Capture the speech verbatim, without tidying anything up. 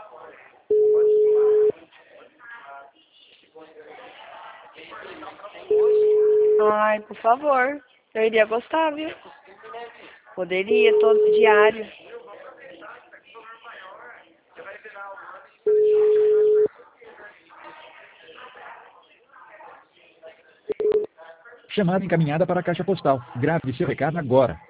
Ai, por favor. Eu iria gostar, viu? Poderia, todo diário. Chamada encaminhada para a caixa postal. Grave seu recado agora.